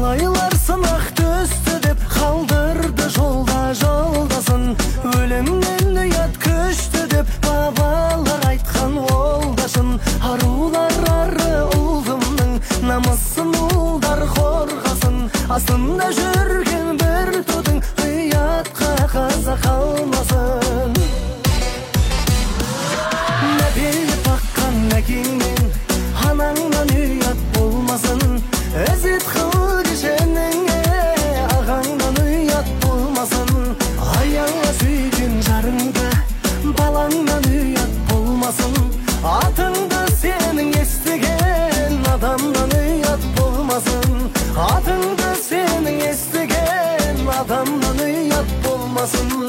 талайлар сынақ түсті деп қалдырды жолда жолдасын. Өлімнен ұят күшті деп бабалар айтқан олдашын. Арулар ары ұлдымның намысын ұлдар қорғасын. Астында жүрген бір тудың ұятқа қаза қалмасын. Нәбиіп баққан әкеңнен анаңнан ұят болмасын. Әзет қыл кешеніңе ағаңнан ұят болмасын. Аяңа сүйген жарыңда балаңнан ұят болмасын. Атыңды сенің естіген адамнан ұят болмасын. Атыңды сенің естіген адамнан ұят болмасын.